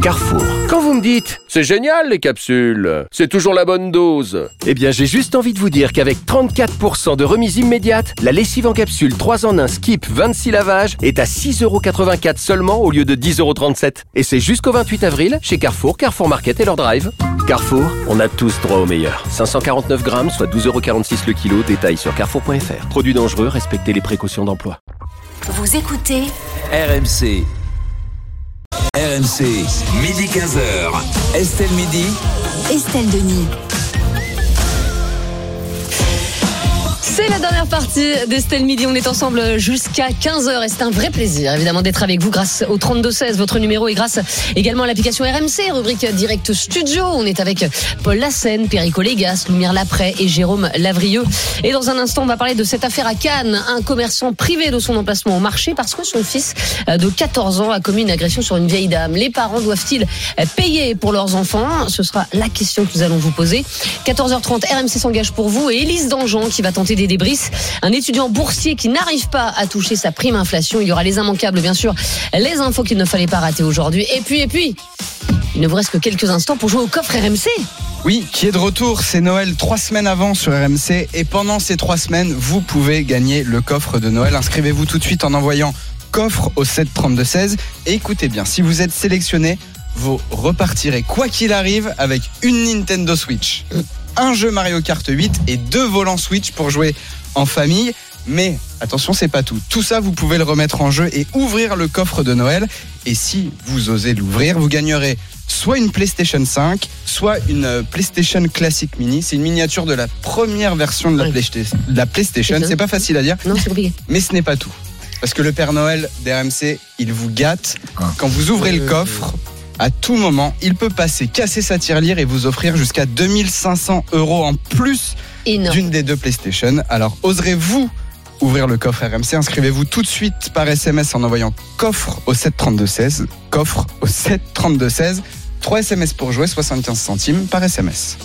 Carrefour. Quand vous me dites « C'est génial les capsules, c'est toujours la bonne dose », eh bien j'ai juste envie de vous dire qu'avec 34% de remise immédiate, la lessive en capsule 3 en 1 Skip 26 lavages est à 6,84€ seulement au lieu de 10,37€. Et c'est jusqu'au 28 avril chez Carrefour, Carrefour Market et leur drive. Carrefour, on a tous droit au meilleur. 549 grammes, soit 12,46€ le kilo. Détail sur carrefour.fr. Produit dangereux, respectez les précautions d'emploi. Vous écoutez RMC. RMC, midi 15h. Estelle Midi. Estelle Denis. C'est la dernière partie d'Estelle Midi. On est ensemble jusqu'à 15h et c'est un vrai plaisir évidemment d'être avec vous grâce au 3216, votre numéro, et grâce également à l'application RMC, rubrique Direct Studio. On est avec Paul Lassène, Perico Légas, Lumière Laprès et Jérôme Lavrieux. Et dans un instant, on va parler de cette affaire à Cannes. Un commerçant privé de son emplacement au marché parce que son fils de 14 ans a commis une agression sur une vieille dame. Les parents doivent-ils payer pour leurs enfants ? Ce sera la question que nous allons vous poser. 14h30, RMC s'engage pour vous et Élise Dangean qui va tenter d'aider Brice, un étudiant boursier qui n'arrive pas à toucher sa prime inflation. Il y aura les immanquables, bien sûr, les infos qu'il ne fallait pas rater aujourd'hui. Et puis, il ne vous reste que quelques instants pour jouer au coffre RMC. Oui, qui est de retour, c'est Noël 3 semaines avant sur RMC. Et pendant ces 3 semaines, vous pouvez gagner le coffre de Noël. Inscrivez-vous tout de suite en envoyant coffre au 7 32 16. Et écoutez bien, si vous êtes sélectionné, vous repartirez quoi qu'il arrive avec une Nintendo Switch, un jeu Mario Kart 8 et 2 volants Switch pour jouer en famille. Mais attention, c'est pas tout. Tout ça, vous pouvez le remettre en jeu et ouvrir le coffre de Noël. Et si vous osez l'ouvrir, vous gagnerez soit une PlayStation 5, soit une PlayStation Classic Mini. C'est une miniature de la première version de la PlayStation. C'est pas facile à dire. Non, c'est compliqué. Mais ce n'est pas tout. Parce que le Père Noël d'RMC, il vous gâte. Quand vous ouvrez le coffre, à tout moment, il peut passer, casser sa tirelire et vous offrir jusqu'à 2500€ en plus d'une des 2 PlayStation. Alors, oserez-vous ouvrir le coffre RMC ? Inscrivez-vous tout de suite par SMS en envoyant coffre au 7 32 16. Coffre au 7 32 16. 3 SMS pour jouer, 75 centimes par SMS.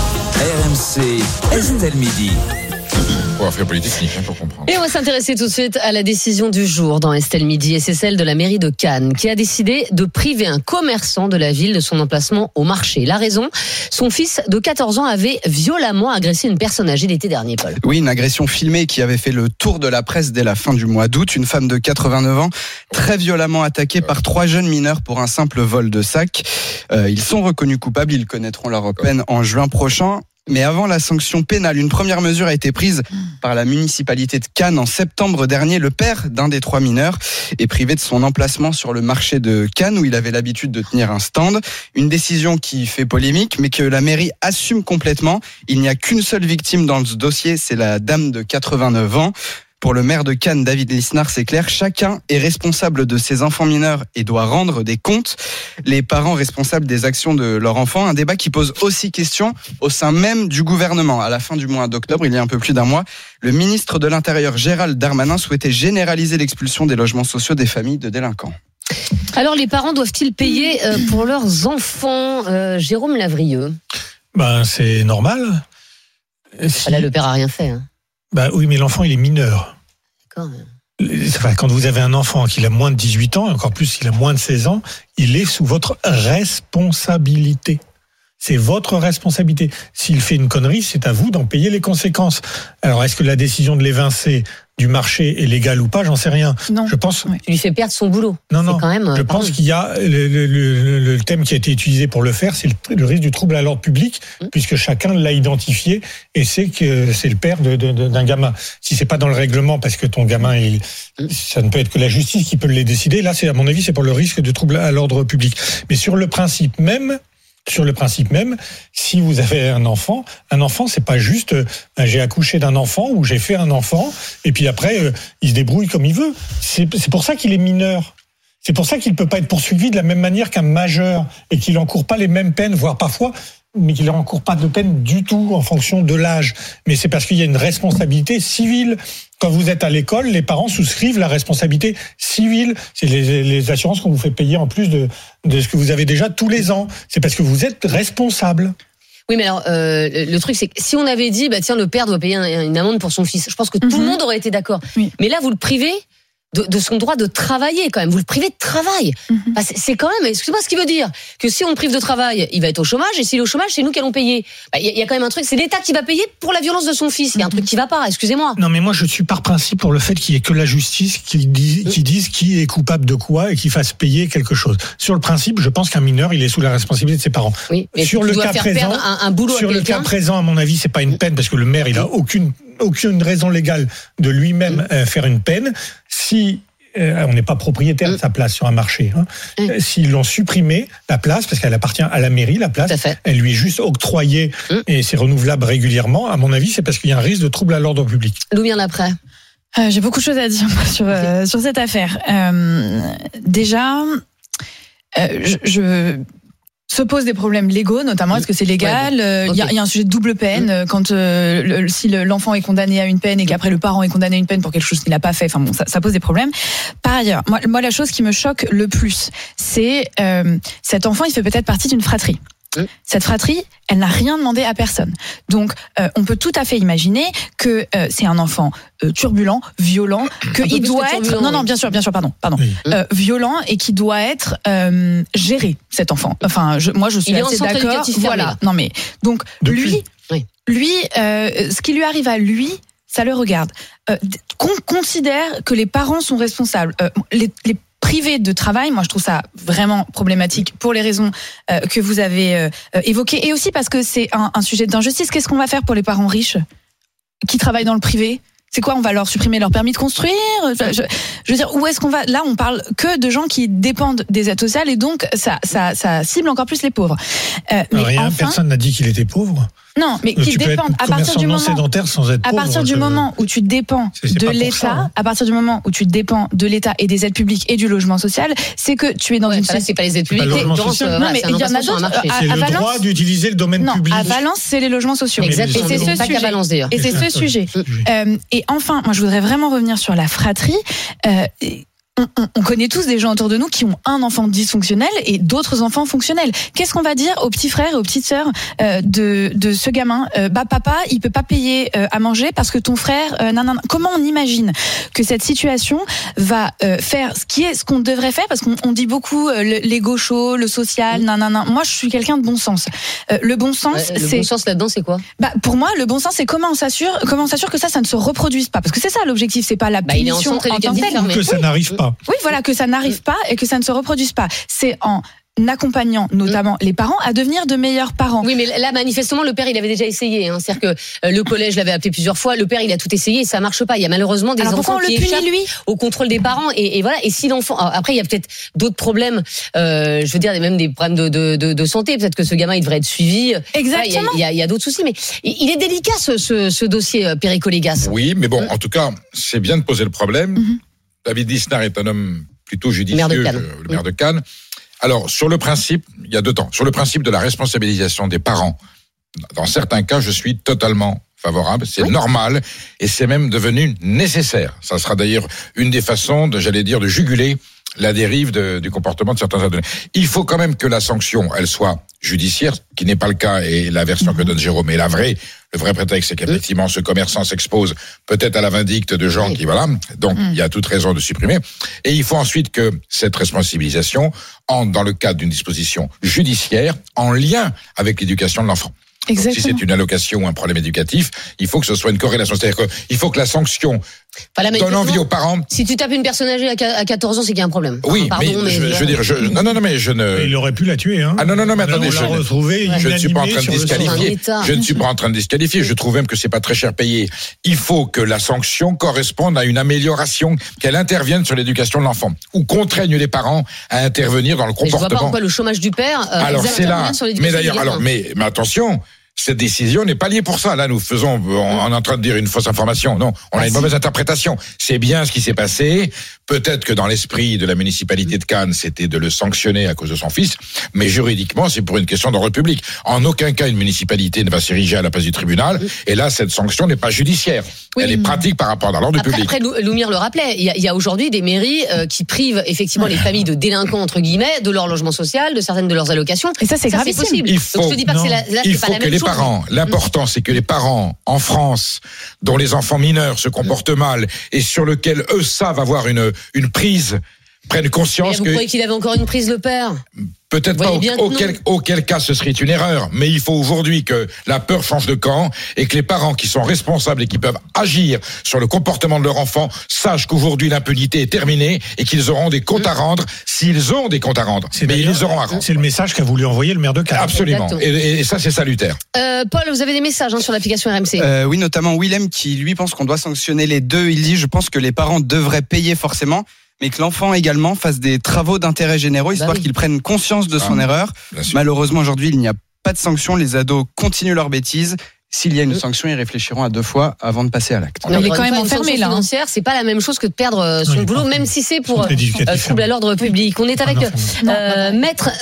RMC, Estelle Midi. Pour affaires politiques, pour comprendre. Et on va s'intéresser tout de suite à la décision du jour dans Estelle Midi, et c'est celle de la mairie de Cannes qui a décidé de priver un commerçant de la ville de son emplacement au marché. La raison, son fils de 14 ans avait violemment agressé une personne âgée l'été dernier, Paul. Oui, une agression filmée qui avait fait le tour de la presse dès la fin du mois d'août. Une femme de 89 ans, très violemment attaquée par 3 jeunes mineurs pour un simple vol de sac. Ils sont reconnus coupables, ils connaîtront leur peine en juin prochain. Mais avant la sanction pénale, une première mesure a été prise par la municipalité de Cannes en septembre dernier. Le père d'un des 3 mineurs est privé de son emplacement sur le marché de Cannes où il avait l'habitude de tenir un stand. Une décision qui fait polémique mais que la mairie assume complètement. Il n'y a qu'une seule victime dans ce dossier, c'est la dame de 89 ans. Pour le maire de Cannes, David Lisnard, c'est clair, chacun est responsable de ses enfants mineurs et doit rendre des comptes. Les parents responsables des actions de leur enfant, un débat qui pose aussi question au sein même du gouvernement. À la fin du mois d'octobre, il y a un peu plus d'un mois, le ministre de l'Intérieur, Gérald Darmanin, souhaitait généraliser l'expulsion des logements sociaux des familles de délinquants. Alors, les parents doivent-ils payer pour leurs enfants, Jérôme Lavrieux ? C'est normal. Là, le père a rien fait, hein. Oui, mais l'enfant, il est mineur. D'accord. Quand vous avez un enfant qui a moins de 18 ans, et encore plus s'il a moins de 16 ans, il est sous votre responsabilité. C'est votre responsabilité. S'il fait une connerie, c'est à vous d'en payer les conséquences. Alors, est-ce que la décision de l'évincer du marché est légale ou pas ? J'en sais rien. Non. Je pense. Tu lui fais perdre son boulot. Non. C'est quand même, je pense qu'il y a le thème qui a été utilisé pour le faire, c'est le risque du trouble à l'ordre public, puisque chacun l'a identifié et sait que c'est le père d'un gamin. Si c'est pas dans le règlement, parce que ton gamin, ça ne peut être que la justice qui peut le décider. Là, à mon avis, c'est pour le risque de trouble à l'ordre public. Mais sur le principe même, si vous avez un enfant, c'est pas juste j'ai accouché d'un enfant ou j'ai fait un enfant et puis après il se débrouille comme il veut. C'est pour ça qu'il est mineur. C'est pour ça qu'il peut pas être poursuivi de la même manière qu'un majeur et qu'il encourt pas les mêmes peines, voire parfois, mais qu'il n'encourt pas de peine du tout en fonction de l'âge. Mais c'est parce qu'il y a une responsabilité civile. Quand vous êtes à l'école, les parents souscrivent la responsabilité civile. C'est les assurances qu'on vous fait payer en plus de ce que vous avez déjà tous les ans. C'est parce que vous êtes responsable. Oui, mais alors, le truc, c'est que si on avait dit, le père doit payer une amende pour son fils, je pense que tout le monde aurait été d'accord. Oui. Mais là, vous le privez de son droit de travailler quand même. Vous le privez de travail. Bah, c'est quand même, excusez-moi, ce qui veut dire que si on le prive de travail, il va être au chômage, et s'il est au chômage, c'est nous qui allons payer. Bah, y a quand même un truc, c'est l'État qui va payer pour la violence de son fils. Il y a un truc qui va pas, excusez-moi. Non, mais moi je suis par principe pour le fait qu'il y ait que la justice qui dise qui est coupable de quoi et qui fasse payer quelque chose. Sur le principe, je pense qu'un mineur, il est sous la responsabilité de ses parents. Oui, mais sur le cas présent, un boulot sur à le cas présent, à mon avis, c'est pas une peine parce que le maire, il a aucune raison légale de lui-même faire une peine. Si on n'est pas propriétaire de sa place sur un marché. S'ils l'ont supprimé, la place, parce qu'elle appartient à la mairie, la place, elle lui est juste octroyée et c'est renouvelable régulièrement. À mon avis, c'est parce qu'il y a un risque de trouble à l'ordre public. Louis, après. J'ai beaucoup de choses à dire sur cette affaire. Déjà, se posent des problèmes légaux, notamment est-ce que c'est légal? Il y a un sujet de double peine quand si l'enfant est condamné à une peine et qu'après le parent est condamné à une peine pour quelque chose qu'il n'a pas fait. Enfin bon, ça pose des problèmes. Par ailleurs, moi la chose qui me choque le plus, c'est cet enfant, il fait peut-être partie d'une fratrie. Cette fratrie, elle n'a rien demandé à personne. Donc, on peut tout à fait imaginer que c'est un enfant turbulent, violent, qu'il doit être... Non, bien sûr, pardon. Violent et qui doit être géré, cet enfant. Enfin, moi, je suis assez d'accord. Voilà. Non, mais donc, lui, ce qui lui arrive à lui, ça le regarde. Qu'on considère que les parents sont responsables. Les privé de travail, moi je trouve ça vraiment problématique pour les raisons que vous avez évoquées et aussi parce que c'est un sujet d'injustice. Qu'est-ce qu'on va faire pour les parents riches qui travaillent dans le privé ? C'est quoi, on va leur supprimer leur permis de construire ? Je veux dire, où est-ce qu'on va ? Là, on parle que de gens qui dépendent des aides sociales et donc ça cible encore plus les pauvres. Personne n'a dit qu'il était pauvre. Non, mais qui dépendent à partir du moment sédentaire sans être pauvre, à partir du moment où tu dépends de l'État, à partir du moment où tu dépends de l'État et des aides publiques et du logement social, c'est que tu es dans une c'est pas les aides publiques, non mais il y en a d'autres. C'est le droit d'utiliser le domaine public. À Valence, c'est les logements sociaux. Exactement. Et c'est ce sujet. Valence, d'ailleurs. Et c'est ce sujet. Et enfin, moi je voudrais vraiment revenir sur la fratrie. On connaît tous des gens autour de nous qui ont un enfant dysfonctionnel et d'autres enfants fonctionnels. Qu'est-ce qu'on va dire aux petits frères et aux petites sœurs de ce gamin ? Papa, il peut pas payer à manger parce que ton frère... Comment on imagine que cette situation va faire ce qu'on devrait faire ? Parce qu'on dit beaucoup les gauchos, le social, Moi, je suis quelqu'un de bon sens. Le bon sens, c'est... Le bon sens là-dedans, c'est quoi ? Pour moi, le bon sens, c'est comment on s'assure que ça ne se reproduise pas. Parce que c'est ça l'objectif, c'est pas la punition en tant que telle. Que ça n'arrive pas. Oui, voilà, que ça n'arrive pas et que ça ne se reproduise pas. C'est en accompagnant notamment les parents à devenir de meilleurs parents. Oui, mais là, manifestement, le père, il avait déjà essayé. C'est-à-dire que le collège l'avait appelé plusieurs fois. Le père, il a tout essayé et ça marche pas. Il y a malheureusement des enfants qui échappent au contrôle des parents. Et voilà. Et si l'enfant... Après, il y a peut-être d'autres problèmes. Je veux dire, même des problèmes de santé. Peut-être que ce gamin, il devrait être suivi. Exactement. Il y a d'autres soucis. Mais il est délicat, ce dossier, Perico Légas. Oui, mais bon, en tout cas, c'est bien de poser le problème. David Lisnard est un homme plutôt judicieux, le maire de Cannes. Alors, sur le principe, il y a deux temps. Sur le principe de la responsabilisation des parents, dans certains cas, je suis totalement favorable. C'est normal et c'est même devenu nécessaire. Ça sera d'ailleurs une des façons de juguler la dérive du comportement de certains adolescents. Il faut quand même que la sanction, elle soit judiciaire, qui n'est pas le cas, et la version que donne Jérôme est le vrai prétexte, c'est qu'effectivement, ce commerçant s'expose peut-être à la vindicte de gens qui, voilà. Donc, il y a toute raison de supprimer. Et il faut ensuite que cette responsabilisation entre dans le cadre d'une disposition judiciaire en lien avec l'éducation de l'enfant. Donc, si c'est une allocation ou un problème éducatif, il faut que ce soit une corrélation. C'est-à-dire qu'il faut que la sanction donne envie aux parents. Si tu tapes une personne âgée à 14 ans, c'est qu'il y a un problème. Oui, mais je veux dire, mais je ne... Il aurait pu la tuer, hein. Ah non, mais attendez, je ne suis pas en train de disqualifier. Je ne suis pas en train de disqualifier. Je trouve même que c'est pas très cher payé. Il faut que la sanction corresponde à une amélioration, qu'elle intervienne sur l'éducation de l'enfant, ou contraigne les parents à intervenir dans le comportement. Je vois pas pourquoi le chômage du père. Alors c'est là. Mais d'ailleurs, mais attention. Cette décision n'est pas liée pour ça. Là, on est en train de dire une fausse information. Non, on a une mauvaise interprétation. C'est bien ce qui s'est passé. Peut-être que dans l'esprit de la municipalité de Cannes, c'était de le sanctionner à cause de son fils. Mais juridiquement, c'est pour une question d'ordre public. En aucun cas, une municipalité ne va s'ériger à la place du tribunal. Et là, cette sanction n'est pas judiciaire. Elle est pratique par rapport à l'ordre public. Après, Loumire le rappelait, il y a aujourd'hui des mairies qui privent effectivement les familles de délinquants, entre guillemets, de leur logement social, de certaines de leurs allocations. Et ça, c'est gravissime. Possible. Donc, je te dis pas que c'est pas la même chose. L'important, c'est que les parents en France, dont les enfants mineurs se comportent mal et sur lequel eux savent avoir une une prise, prennent conscience vous croyez qu'il avait encore une prise, le père? Peut-être pas, auquel cas ce serait une erreur, mais il faut aujourd'hui que la peur change de camp et que les parents qui sont responsables et qui peuvent agir sur le comportement de leur enfant sachent qu'aujourd'hui l'impunité est terminée et qu'ils auront des comptes à rendre s'ils ont des comptes à rendre. Mais ils les auront à rendre. C'est le message qu'a voulu envoyer le maire de Cannes. Absolument. Et ça, c'est salutaire. Paul, vous avez des messages sur l'application RMC. Oui, notamment Willem qui, lui, pense qu'on doit sanctionner les deux. Il dit, je pense que les parents devraient payer forcément, mais que l'enfant également fasse des travaux d'intérêt généraux, histoire qu'il prenne conscience de son erreur. Malheureusement, aujourd'hui, il n'y a pas de sanction. Les ados continuent leur bêtise. S'il y a une sanction, ils réfléchiront à 2 fois avant de passer à l'acte. Il est quand même enfermé là. Financière, c'est pas la même chose que de perdre son boulot, même si c'est pour trouble à l'ordre public. On est avec maître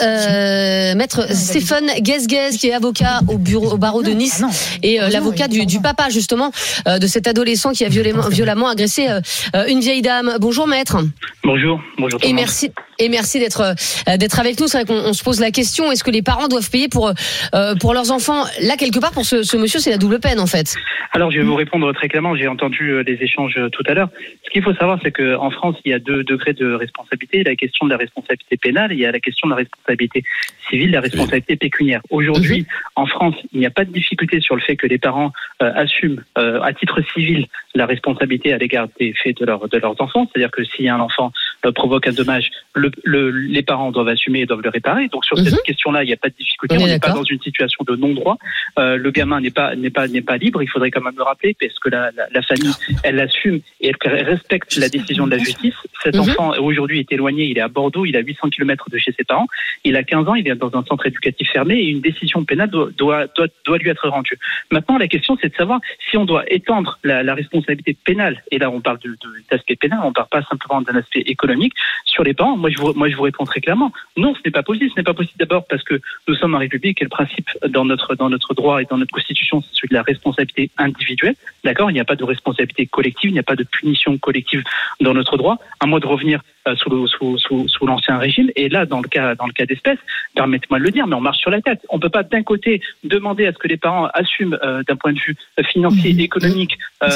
Stéphane Guesguez, qui est avocat au barreau de Nice et l'avocat du papa justement de cet adolescent qui a violemment agressé une vieille dame. Bonjour maître. Bonjour. Et merci d'être avec nous. C'est vrai qu'on se pose la question, est-ce que les parents doivent payer pour leurs enfants? Là, quelque part, pour ce monsieur, c'est la double peine, en fait. Alors, je vais vous répondre très clairement. J'ai entendu les échanges tout à l'heure. Ce qu'il faut savoir, c'est qu'en France, il y a 2 degrés de responsabilité. Il y a la question de la responsabilité pénale et il y a la question de la responsabilité civile, la responsabilité pécuniaire. Aujourd'hui, en France, il n'y a pas de difficulté sur le fait que les parents assument à titre civil la responsabilité à l'égard des faits de leurs enfants. C'est-à-dire que si un enfant provoque un dommage, les parents doivent assumer et doivent le réparer. Donc sur cette question-là, il n'y a pas de difficulté. On n'est pas dans une situation de non-droit. Le gamin n'est pas libre. Il faudrait quand même le rappeler, parce que la famille, elle assume et elle respecte la décision de la justice. Cet enfant aujourd'hui est éloigné. Il est à Bordeaux. Il est à 800 km de chez ses parents. Il a 15 ans. Il est dans un centre éducatif fermé et une décision pénale doit lui être rendue. Maintenant, la question, c'est de savoir si on doit étendre la responsabilité pénale. Et là, on parle d'aspect pénal. On ne parle pas simplement d'un aspect économique sur les parents. Moi, je vous réponds très clairement. Non, ce n'est pas possible. Ce n'est pas possible d'abord parce que nous sommes en République et le principe dans notre droit et dans notre Constitution, c'est celui de la responsabilité individuelle. D'accord ? Il n'y a pas de responsabilité collective, il n'y a pas de punition collective dans notre droit. À moins de revenir sous l'ancien régime. Et là, dans le cas d'espèce, permettez-moi de le dire, mais on marche sur la tête. On ne peut pas d'un côté demander à ce que les parents assument d'un point de vue financier, économique,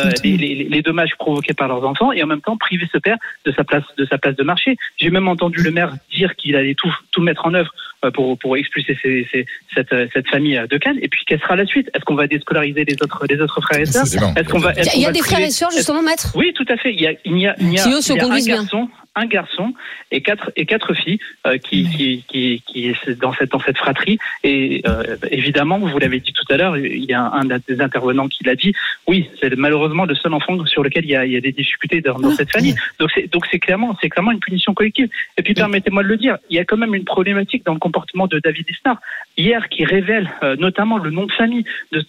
les dommages provoqués par leurs enfants, et en même temps priver ce père de sa place de marché. J'ai même entendu le maire dire qu'il allait tout mettre en œuvre pour expulser cette famille de Cannes. Et puis quelle sera la suite ? Est-ce qu'on va déscolariser les autres frères et sœurs ? Il y a des frères et sœurs justement, maître ? Oui, tout à fait. Il y a un garçon et quatre filles qui dans cette fratrie. Et évidemment, vous l'avez dit tout à l'heure, il y a un des intervenants qui l'a dit. Oui, c'est malheureusement le seul enfant sur lequel il y a des difficultés dans cette famille. Donc c'est clairement une punition collective. Et puis permettez-moi de le dire, il y a quand même une problématique dans le comportement de David Lisnard hier qui révèle notamment le nom de famille de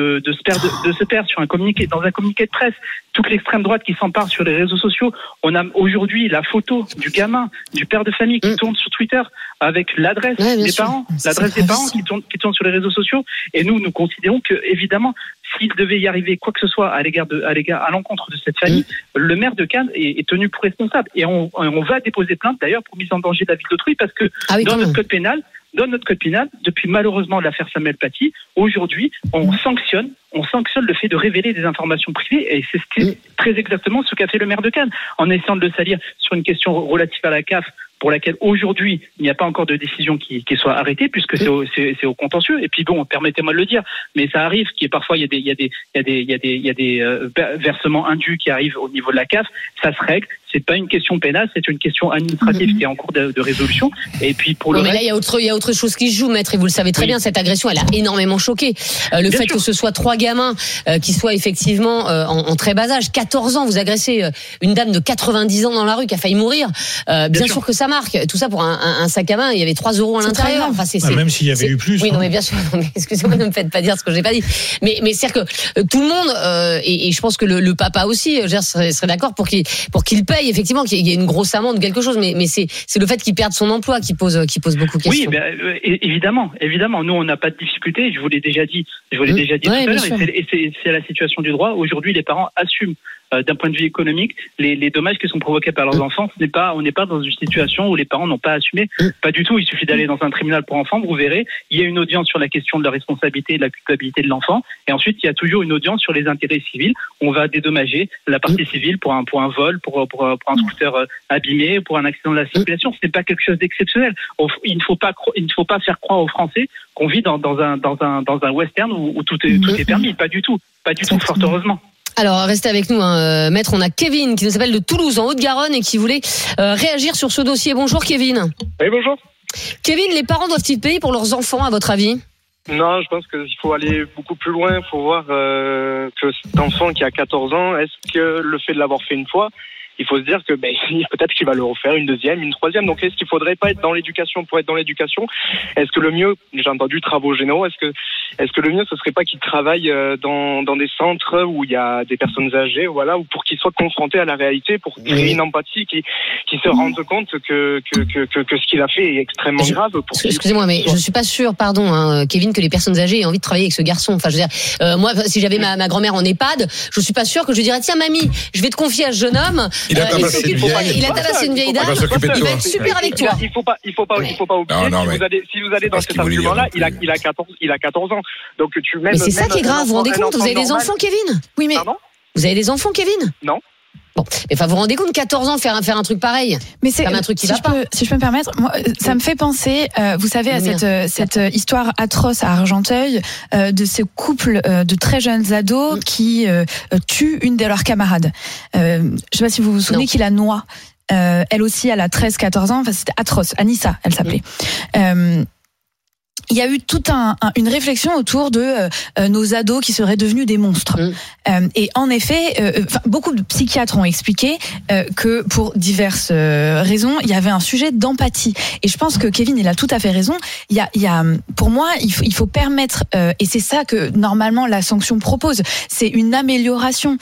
ce père sur dans un communiqué de presse. Toute l'extrême droite qui s'empare sur les réseaux sociaux. On a aujourd'hui la photo du gamin, du père de famille qui tourne sur Twitter avec l'adresse des parents, qui tourne sur les réseaux sociaux. Et nous considérons que, évidemment, s'il devait y arriver quoi que ce soit à l'encontre de cette famille, le maire de Cannes est tenu pour responsable. Et on va déposer plainte d'ailleurs pour mise en danger de la vie d'autrui parce que dans notre code pénal, depuis malheureusement l'affaire Samuel Paty, aujourd'hui, on sanctionne le fait de révéler des informations privées, et c'est très exactement ce qu'a fait le maire de Cannes, en essayant de le salir sur une question relative à la CAF, pour laquelle aujourd'hui il n'y a pas encore de décision qui soit arrêtée, puisque c'est au contentieux. Et puis bon, permettez-moi de le dire, mais ça arrive parfois il y a des versements indus qui arrivent au niveau de la CAF. Ça se règle. C'est pas une question pénale, c'est une question administrative qui est en cours de résolution. Et puis pour le reste, mais là il y a autre chose qui se joue, maître, et vous le savez très bien. Cette agression, elle a énormément choqué. Le fait que ce soit 3 gamins qui soient effectivement en très bas âge, 14 ans, vous agressez une dame de 90 ans dans la rue qui a failli mourir. Bien sûr que ça marque. Tout ça pour un sac à main. Il y avait 3 € à l'intérieur. Enfin, même s'il y avait eu plus. Oui, non, mais bien sûr. Excusez-moi, ne me faites pas dire ce que j'ai pas dit. Mais c'est-à-dire que tout le monde, et je pense que le papa aussi, serait d'accord pour qu'il paye, effectivement, qu'il y ait une grosse amende ou quelque chose. Mais c'est le fait qu'il perde son emploi qui pose beaucoup de questions. Oui, évidemment. Nous, on n'a pas de difficulté. Je vous l'ai déjà dit tout à l'heure. Et c'est la situation du droit. Aujourd'hui, les parents assument d'un point de vue économique, les dommages qui sont provoqués par leurs enfants, on n'est pas dans une situation où les parents n'ont pas assumé. Pas du tout. Il suffit d'aller dans un tribunal pour enfants, vous verrez, il y a une audience sur la question de la responsabilité et de la culpabilité de l'enfant, et ensuite il y a toujours une audience sur les intérêts civils. On va dédommager la partie civile pour un vol, pour un scooter abîmé, pour un accident de la circulation. Ce n'est pas quelque chose d'exceptionnel. Il ne faut pas faire croire aux Français qu'on vit dans un western où tout est permis. Pas du tout, fort heureusement. Alors, restez avec nous, maître. On a Kevin qui nous appelle de Toulouse, en Haute-Garonne, et qui voulait réagir sur ce dossier. Bonjour, Kevin. Oui, bonjour. Kevin, les parents doivent-ils payer pour leurs enfants, à votre avis ? Non, je pense qu'il faut aller beaucoup plus loin. Il faut voir que cet enfant qui a 14 ans, est-ce que le fait de l'avoir fait une fois, il faut se dire que peut-être qu'il va le refaire une deuxième, une troisième. Donc est-ce qu'il faudrait pas être dans l'éducation pour être dans l'éducation ? Est-ce que le mieux, j'ai entendu travaux généraux, est-ce que le mieux ce serait pas qu'il travaille dans des centres où il y a des personnes âgées, voilà, ou pour qu'ils soient confrontés à la réalité, pour créer une empathie, qui se rendent compte que ce qu'il a fait est extrêmement grave. Excusez-moi, mais je suis pas sûr, pardon, Kevin, que les personnes âgées aient envie de travailler avec ce garçon. Enfin, je veux dire, moi, si j'avais ma grand-mère en EHPAD, je suis pas sûr que je dirais, tiens, mamie, je vais te confier à ce jeune homme. Il a tabassé une vieille dame. Il va être super avec toi. Il faut pas oublier. Si vous allez dans cet argument-là, il a 14 ans. Donc mais c'est ça qui est grave. Vous vous rendez compte ? Vous avez des enfants, Kevin ? Oui, mais vous avez des enfants, Kevin ? Non. Bon, enfin, vous vous rendez compte, 14 ans, faire un truc pareil. Mais c'est comme un truc qui va pas. Si je peux me permettre, moi, ça me fait penser, vous savez, à cette histoire atroce à Argenteuil de ce couple de très jeunes ados qui tuent une de leurs camarades. Je sais pas si vous vous souvenez qu'il la noie. Elle aussi, elle a 13-14 ans. Enfin, c'était atroce. Anissa, elle s'appelait. Il y a eu toute une réflexion autour de nos ados qui seraient devenus des monstres. Et en effet, beaucoup de psychiatres ont expliqué que pour diverses raisons, il y avait un sujet d'empathie. Et je pense que Kevin, il a tout à fait raison. Il y a pour moi, il faut permettre, et c'est ça que normalement la sanction propose, c'est une amélioration.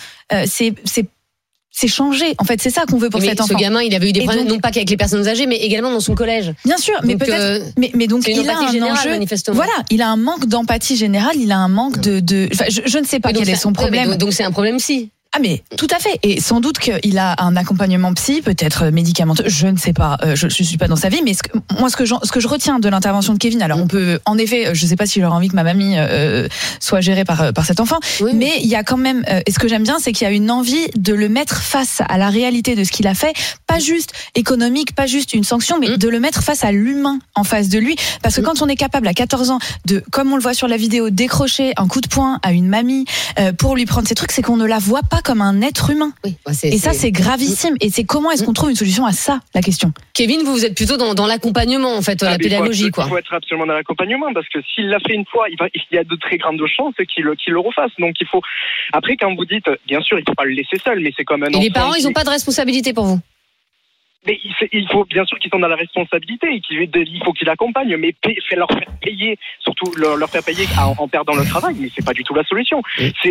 C'est changé. En fait, c'est ça qu'on veut pour cet enfant. Ce gamin, il avait eu des problèmes, non pas qu'avec les personnes âgées, mais également dans son collège. Bien sûr, mais donc, peut-être. Mais donc, il a un enjeu. Voilà, il a un manque d'empathie générale. Il a un manque de. Enfin, je ne sais pas quel est son problème. Donc c'est un problème psy. Ah mais tout à fait, et sans doute qu'il a un accompagnement psy, peut-être médicamenteux, je ne sais pas, je suis pas dans sa vie, mais ce que je retiens de l'intervention de Kevin, alors on peut, en effet, je sais pas si j'aurais envie que ma mamie soit gérée par cet enfant, mais il y a quand même, et ce que j'aime bien, c'est qu'il y a une envie de le mettre face à la réalité de ce qu'il a fait, pas juste économique, pas juste une sanction, mais de le mettre face à l'humain en face de lui, parce que quand on est capable à 14 ans de, comme on le voit sur la vidéo, décrocher un coup de poing à une mamie pour lui prendre ses trucs, c'est qu'on ne la voit pas comme un être humain. Et ça, c'est gravissime. Et c'est comment est-ce qu'on trouve une solution à ça, la question. Kevin, vous êtes plutôt dans l'accompagnement, en fait, la pédagogie, quoi. Il faut être absolument dans l'accompagnement, parce que s'il l'a fait une fois, il y a de très grandes chances qu'il le refasse. Donc il faut. Après, quand vous dites, bien sûr, il ne faut pas le laisser seul, mais c'est comme un enfant. Et les parents, ils n'ont pas de responsabilité pour vous? Mais il faut bien sûr qu'ils sont dans la responsabilité et il faut qu'ils l'accompagnent, mais leur faire payer, surtout leur faire payer en perdant le travail, mais c'est pas du tout la solution.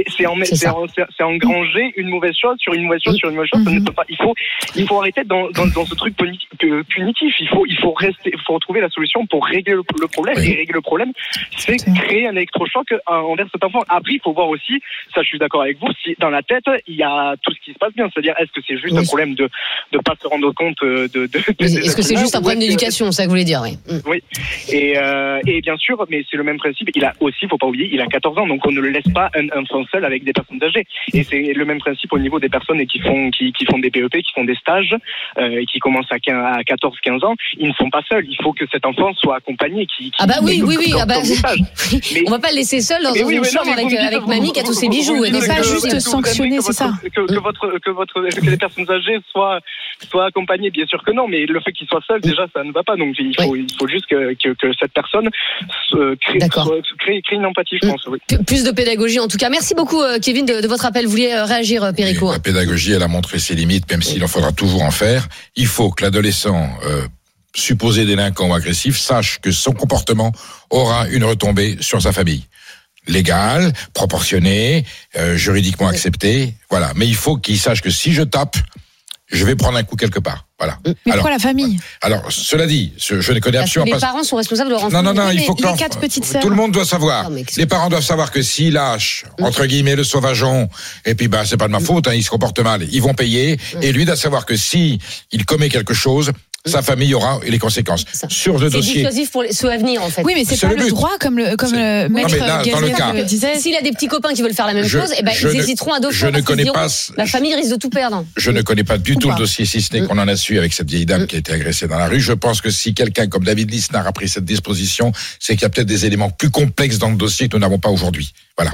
C'est engranger une mauvaise chose sur une mauvaise chose sur une mauvaise chose. Ça ne peut pas. Il faut arrêter dans ce truc punitif. Il faut retrouver la solution pour régler le problème. Et régler le problème, c'est créer un électrochoc envers cet enfant. Après, il faut voir aussi, ça, je suis d'accord avec vous, si dans la tête il y a tout ce qui se passe bien. C'est-à-dire, est-ce que c'est juste un problème de pas se rendre compte est-ce que c'est juste un problème d'éducation, c'est ça que vous voulez dire, oui. Oui. Et bien sûr, mais c'est le même principe. Il a aussi, faut pas oublier, il a 14 ans, donc on ne le laisse pas un enfant seul avec des personnes âgées. Et c'est le même principe au niveau des personnes qui font des BEP, qui font des stages, et qui commencent à 14-15 ans. Ils ne sont pas seuls. Il faut que cet enfant soit accompagné. Oui. On va pas le laisser seul dans une chambre avec mamie qui a tous ses bijoux. Et pas juste sanctionner, c'est ça. Que les personnes âgées soient accompagnées. Bien sûr que non, mais le fait qu'il soit seul, déjà, ça ne va pas. Donc, il faut juste que cette personne crée une empathie, je pense. Oui. Plus de pédagogie, en tout cas. Merci beaucoup, Kevin, de votre appel. Vous vouliez réagir, Perico? La pédagogie, elle a montré ses limites, même s'il en faudra toujours en faire. Il faut que l'adolescent supposé délinquant ou agressif sache que son comportement aura une retombée sur sa famille. Légale, proportionnée, juridiquement acceptée. Voilà. Mais il faut qu'il sache que si je tape, je vais prendre un coup quelque part. Voilà. Mais pourquoi la famille ? Alors, cela dit, je ne connais absolument pas. pas. Les parents sont responsables de leur enfant. Non, il faut que les 4 petites sœurs. Tout le monde doit savoir. Les parents doivent savoir que s'ils lâchent, entre guillemets, le sauvageon, et puis c'est pas de ma faute, il se comporte mal, ils vont payer. Et lui doit savoir que si il commet quelque chose, sa famille aura les conséquences. Sur le dossier. C'est dissuasif pour ceux à venir, en fait. Oui, mais c'est pas le droit, comme le maître Gazier disait. S'il a des petits copains qui veulent faire la même chose, ils hésiteront à 2 fois. La famille risque de tout perdre. Je ne connais pas du tout le dossier, si ce n'est qu'on en a su avec cette vieille dame qui a été agressée dans la rue. Je pense que si quelqu'un comme David Lisnard a pris cette disposition, c'est qu'il y a peut-être des éléments plus complexes dans le dossier que nous n'avons pas aujourd'hui. Voilà.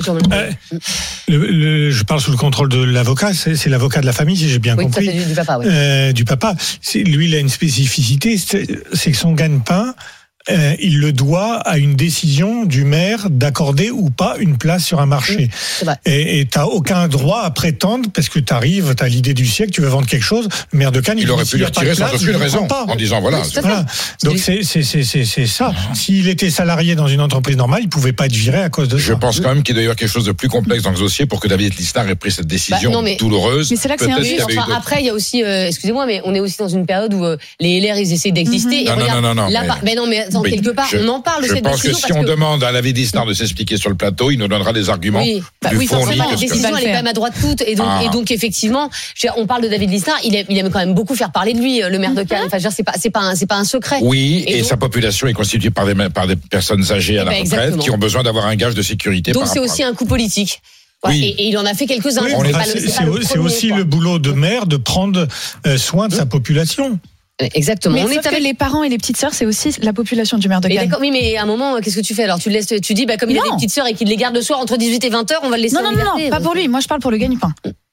Je parle sous le contrôle de l'avocat, c'est l'avocat de la famille, si j'ai bien compris. Oui, du papa, du papa. Lui, il a une spécificité, c'est que son gagne-pain, il le doit à une décision du maire d'accorder ou pas une place sur un marché. Et t'as aucun droit à prétendre, parce que t'arrives, t'as l'idée du siècle, tu veux vendre quelque chose, le maire de Cannes, il aurait pu lui retirer sans aucune raison, en disant voilà. Donc c'est ça. S'il était salarié dans une entreprise normale, il pouvait pas être viré à cause de ça. Je pense quand même qu'il doit y avoir quelque chose de plus complexe dans le dossier pour que David Lisnard ait pris cette décision douloureuse. Mais c'est là que c'est injuste. Après, il y a aussi, excusez-moi, mais on est aussi dans une période où les LR, ils essaient d'exister. Non. Quelque part, on en parle de cette décision. Je pense que si on demande à David Lisnard de s'expliquer sur le plateau, il nous donnera des arguments plus fournis. La décision, elle est quand même à droite toute. Et donc effectivement, on parle de David Lisnard, il aime quand même beaucoup faire parler de lui, le maire de Cannes. Enfin, c'est pas un secret. Oui, et sa population est constituée par des personnes âgées à la retraite qui ont besoin d'avoir un gage de sécurité. Donc c'est aussi un coup politique. Oui. Et il en a fait quelques-uns. C'est aussi le boulot de maire de prendre soin de sa population. Exactement. Mais sauf que les parents et les petites sœurs, c'est aussi la population du maire de Cannes. Oui, mais à un moment, qu'est-ce que tu fais alors? Tu dis, comme il a des petites sœurs et qu'il les garde le soir entre 18 et 20h, on va le laisser en liberté. Non, pas pour lui. Moi, je parle pour le gagne-pain.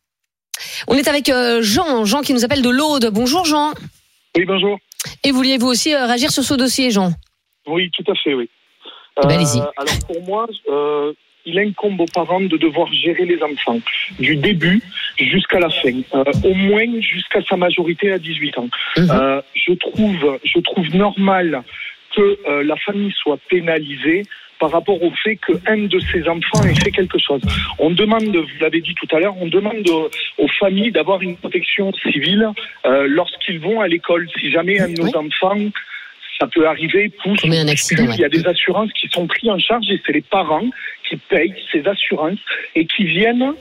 On est avec Jean qui nous appelle de l'Aude. Bonjour Jean. Oui, bonjour. Et vouliez-vous aussi réagir sur ce dossier, Jean? Oui, tout à fait, oui. Allez-y. Alors pour moi, il incombe aux parents de devoir gérer les enfants du début jusqu'à la fin, au moins jusqu'à sa majorité à 18 ans. Je trouve normal que la famille soit pénalisée par rapport au fait qu'un de ses enfants ait fait quelque chose. On demande, vous l'avez dit tout à l'heure, on demande aux familles d'avoir une protection civile lorsqu'ils vont à l'école. Si jamais un de nos enfants, ça peut arriver, il y a des assurances qui sont prises en charge et c'est les parents qui payent ces assurances et qui viennent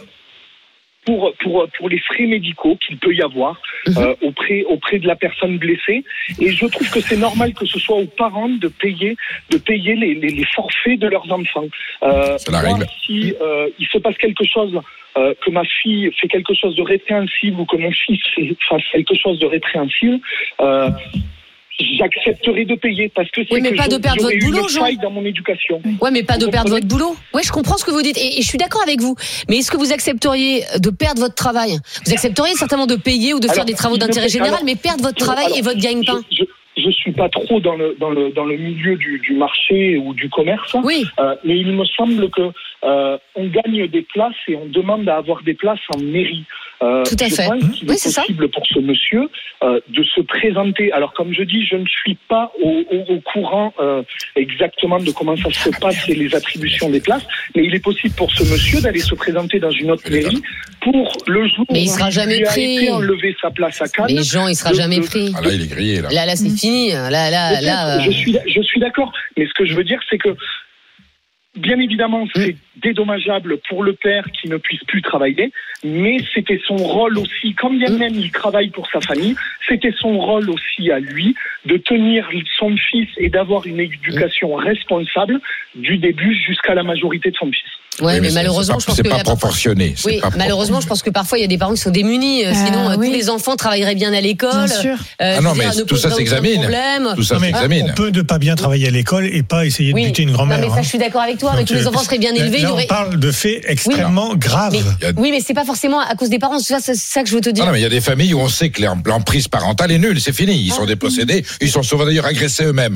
pour les frais médicaux qu'il peut y avoir auprès de la personne blessée. Et je trouve que c'est normal que ce soit aux parents de payer les forfaits de leurs enfants. C'est la règle. Si il se passe quelque chose, que ma fille fait quelque chose de répréhensible ou que mon fils fasse quelque chose de répréhensible, j'accepterai de payer parce que c'est mais pas de perdre votre boulot, Jean. Dans mon éducation. Ouais, mais pas de perdre votre boulot. Ouais, je comprends ce que vous dites et je suis d'accord avec vous. Mais est-ce que vous accepteriez de perdre votre travail? Vous accepteriez certainement de payer ou de faire des travaux d'intérêt général, mais perdre votre travail et votre gagne-pain? Je suis pas trop dans le milieu du marché ou du commerce. Oui. Mais il me semble que on gagne des places et on demande à avoir des places en mairie. Tout à fait. Je pense qu'il est possible pour ce monsieur de se présenter. Alors, comme je dis, je ne suis pas au courant exactement de comment ça se passe et les attributions des places, mais il est possible pour ce monsieur d'aller se présenter dans une autre mairie pour le jour où il sera jamais pris. a été enlevé sa place à Cannes. Mais Jean, il sera jamais pris. Ah là, il est grillé. Là, c'est fini. Là. Je suis d'accord, mais ce que je veux dire, c'est que bien évidemment, c'est dédommageable pour le père qui ne puisse plus travailler, mais c'était son rôle aussi, quand bien même il travaille pour sa famille, c'était son rôle aussi à lui de tenir son fils et d'avoir une éducation responsable du début jusqu'à la majorité de son fils. Ouais, mais malheureusement, je pense que c'est pas proportionné. Malheureusement, je pense que parfois il y a des parents qui sont démunis. Sinon, tous les enfants travailleraient bien à l'école. Bien sûr. Non, mais tout ça s'examine. Tout ça s'examine. On peut ne pas bien travailler à l'école et pas essayer de buter une grand-mère. Non, mais ça, je suis d'accord avec toi. Mais tous les enfants seraient bien élevés. Là, on parle de faits extrêmement graves. Oui, mais c'est pas forcément à cause des parents. C'est ça que je veux te dire. Non, mais il y a des familles où on sait que l'emprise parentale est nulle. C'est fini. Ils sont dépossédés. Ils sont souvent d'ailleurs agressés eux-mêmes.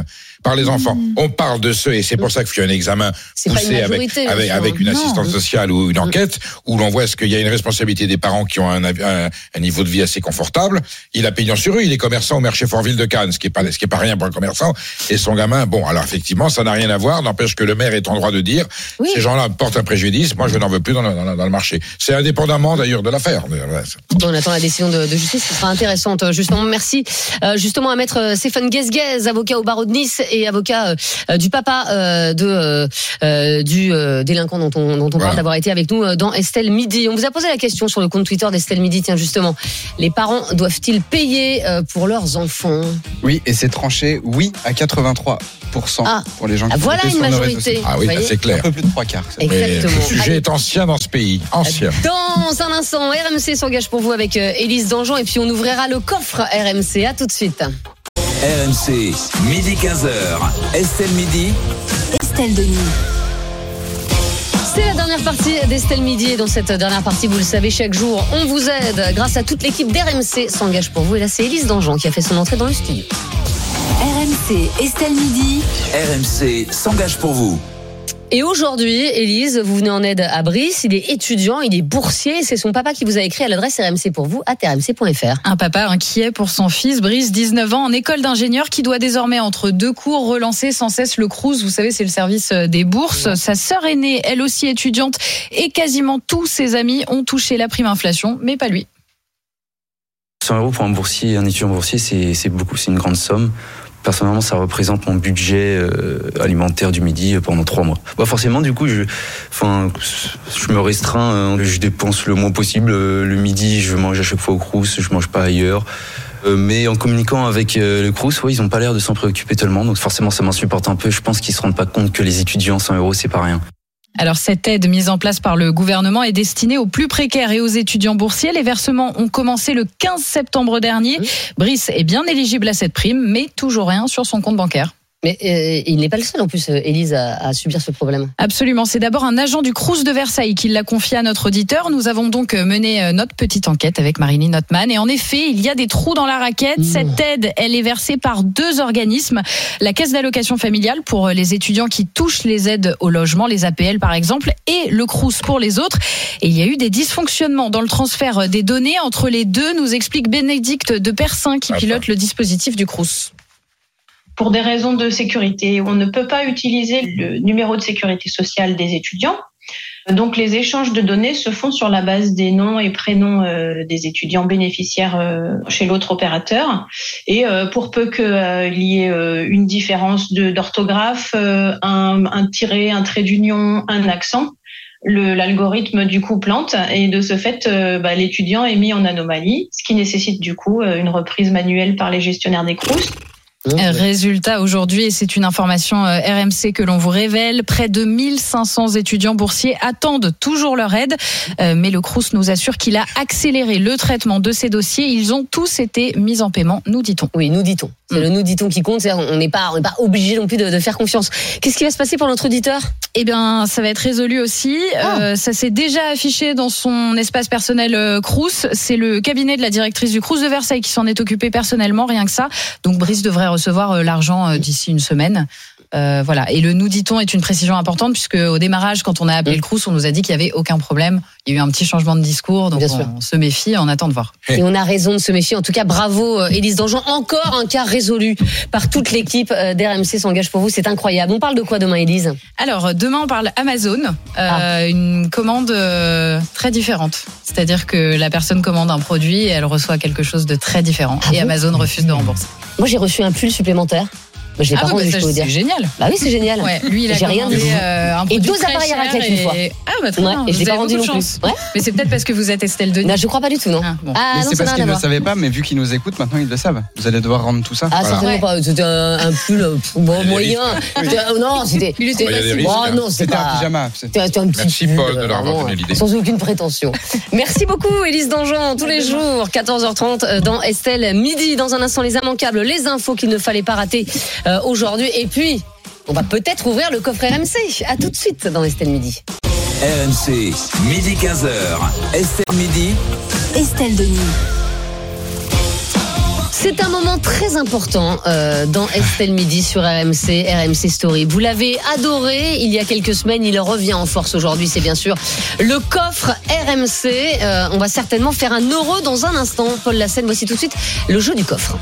par les enfants. On parle de ceux, et c'est pour ça qu'il y a un examen poussé avec une assistance sociale ou une enquête, où l'on voit est-ce qu'il y a une responsabilité des parents qui ont un niveau de vie assez confortable. Il a pignon sur rue, il est commerçant au marché Fortville de Cannes, ce qui est pas rien pour un commerçant. Et son gamin, bon, alors effectivement, ça n'a rien à voir, n'empêche que le maire est en droit de dire, ces gens-là portent un préjudice, moi je n'en veux plus dans le marché. C'est indépendamment d'ailleurs de l'affaire. On attend la décision de justice qui sera intéressante. Justement, merci justement à maître Stéphane Guesguez, avocat au barreau de Nice et avocat du papa du délinquant dont on parle, d'avoir été avec nous dans Estelle Midi. On vous a posé la question sur le compte Twitter d'Estelle Midi. Tiens, justement, les parents doivent-ils payer pour leurs enfants ? Oui, et c'est tranché oui à 83% pour les gens qui voilà une majorité. Ah oui, c'est clair. Un peu plus de 3/4. Exactement. Le sujet est ancien dans ce pays. Ancien. Dans un instant, RMC s'engage pour vous avec Élise Dangean et puis on ouvrira le coffre RMC. À tout de suite. RMC, midi 15h. Estelle Midi. Estelle Denis. C'est la dernière partie d'Estelle Midi et dans cette dernière partie, vous le savez, chaque jour, on vous aide grâce à toute l'équipe d'RMC s'engage pour vous. Et là, c'est Élise Dangean qui a fait son entrée dans le studio. RMC, Estelle Midi. RMC s'engage pour vous. Et aujourd'hui, Élise, vous venez en aide à Brice. Il est étudiant, il est boursier. C'est son papa qui vous a écrit à l'adresse RMC pour vous, @rmc.fr. Un papa inquiet pour son fils, Brice, 19 ans, en école d'ingénieur, qui doit désormais, entre deux cours, relancer sans cesse le Crous. Vous savez, c'est le service des bourses. Sa sœur aînée, elle aussi étudiante, et quasiment tous ses amis ont touché la prime inflation, mais pas lui. 100 € pour un boursier, un étudiant boursier, c'est beaucoup, c'est une grande somme. Personnellement, ça représente mon budget alimentaire du midi pendant 3 mois. Forcément, du coup, je me restreins, je dépense le moins possible. Le midi, je mange à chaque fois au Crous, je mange pas ailleurs. Mais en communiquant avec le Crous, ils ont pas l'air de s'en préoccuper tellement. Donc forcément, ça m'insupporte un peu. Je pense qu'ils se rendent pas compte que les étudiants, 100 €, c'est pas rien. Alors cette aide mise en place par le gouvernement est destinée aux plus précaires et aux étudiants boursiers. Les versements ont commencé le 15 septembre dernier. Brice est bien éligible à cette prime, mais toujours rien sur son compte bancaire. Mais il n'est pas le seul en plus, Élise, à subir ce problème. Absolument, c'est d'abord un agent du Crous de Versailles qui l'a confié à notre auditeur. Nous avons donc mené notre petite enquête avec Marilyn Notman. Et en effet, il y a des trous dans la raquette. Cette aide, elle est versée par 2 organismes. La Caisse d'allocation familiale pour les étudiants qui touchent les aides au logement, les APL par exemple, et le Crous pour les autres. Et il y a eu des dysfonctionnements dans le transfert des données entre les deux, nous explique Bénédicte de Persin qui pilote le dispositif du Crous. Pour des raisons de sécurité, on ne peut pas utiliser le numéro de sécurité sociale des étudiants. Donc les échanges de données se font sur la base des noms et prénoms des étudiants bénéficiaires chez l'autre opérateur. Et pour peu qu'il y ait une différence d'orthographe, un tiret, un trait d'union, un accent, l'algorithme du coup plante et de ce fait l'étudiant est mis en anomalie, ce qui nécessite du coup une reprise manuelle par les gestionnaires des Crous. Résultat aujourd'hui, et c'est une information RMC que l'on vous révèle, près de 1500 étudiants boursiers attendent toujours leur aide, mais le Crous nous assure qu'il a accéléré le traitement de ces dossiers. Ils ont tous été mis en paiement, nous dit-on. Oui, nous dit-on. C'est le nous dit-on qui compte, on n'est pas obligé non plus de faire confiance. Qu'est-ce qui va se passer pour notre auditeur ? Eh bien, ça va être résolu aussi. Ça s'est déjà affiché dans son espace personnel Crous. C'est le cabinet de la directrice du Crous de Versailles qui s'en est occupé personnellement, rien que ça. Donc Brice devrait recevoir l'argent d'ici une semaine. Voilà. Et le nous dit-on est une précision importante puisque au démarrage, quand on a appelé le Crous, on nous a dit qu'il n'y avait aucun problème. Il y a eu un petit changement de discours, donc on se méfie, on attend de voir. Et on a raison de se méfier. En tout cas, bravo Élise Dangean. Encore un cas résolu par toute l'équipe d'RMC s'engage pour vous. C'est incroyable. On parle de quoi demain, Élise ? Alors, demain, on parle Amazon. Une commande très différente. C'est-à-dire que la personne commande un produit et elle reçoit quelque chose de très différent. Et Amazon refuse de rembourser. Moi, j'ai reçu un pull supplémentaire. Je l'ai pas rendu, je peux vous dire. C'est génial. Bah oui, c'est génial. Ouais, lui, il a commandé un produit et 2 très appareils à raquettes une fois. Très bien. Et je l'ai pas rendu non plus. Mais c'est peut-être parce que vous êtes Estelle Denis. Non, je crois pas du tout, non. Mais c'est parce qu'ils ne le savaient pas, mais vu qu'ils nous écoutent, maintenant ils le savent. Vous allez devoir rendre tout ça. Certainement pas. C'était un pull moyen. Non, c'était. Non, c'était un pyjama. C'était un petit. Merci Paul de leur avoir donné l'idée. Sans aucune prétention. Merci beaucoup, Élise Dangean. Tous les jours, 14h30 dans Estelle Midi. Dans un instant, les immanquables, les infos qu'il ne fallait pas rater aujourd'hui. Et puis, on va peut-être ouvrir le coffre RMC. À tout de suite dans Estelle Midi. RMC, midi 15h. Estelle Midi. Estelle Denis. C'est un moment très important dans Estelle Midi sur RMC Story. Vous l'avez adoré il y a quelques semaines, il revient en force aujourd'hui, c'est bien sûr le coffre RMC. On va certainement faire un euro dans un instant. Paul Lassène, voici tout de suite le jeu du coffre.